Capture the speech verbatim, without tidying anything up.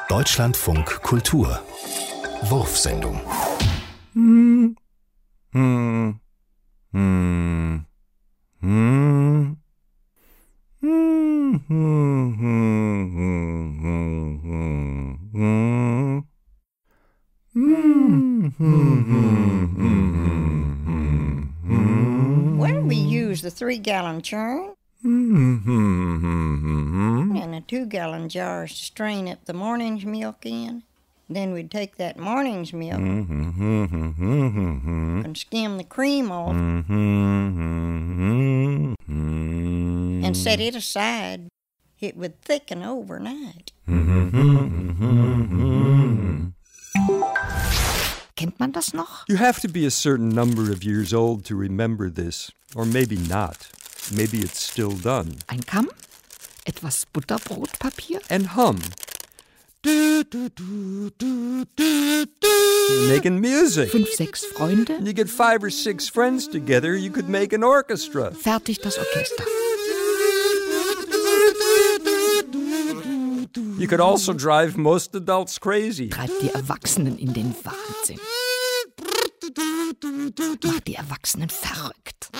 Deutschlandfunk Kultur Wurfsendung. Hm. Hm. Hm. Hm. Hm. Well, we use the three-gallon churn and the two-gallon jars to strain up the morning's milk in. Then we'd take that morning's milk and skim the cream off and set it aside. It would thicken overnight. Kennt man das noch? You have to be a certain number of years old to remember this. Or maybe not. Maybe it's still done. Ein Kamm, etwas Butterbrotpapier, And hum. Du, du, du, du, du, du. You're making music. fünf, sechs Freunde, You get five or six friends together, you could make an orchestra. fertig das Orchester. You could also drive most adults crazy. Treibt die Erwachsenen in den Wahnsinn. Macht die Erwachsenen verrückt.